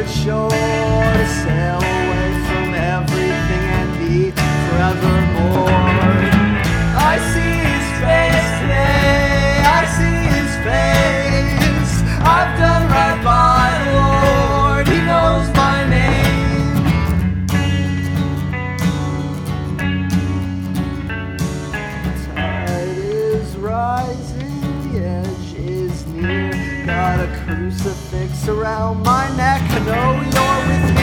shore to sail away from everything and be forevermore. I see his face today, I see his face. I've done right by the Lord, he knows my name. The tide is rising, the edge is near. Got a crucifix around my neck, I know you're with me.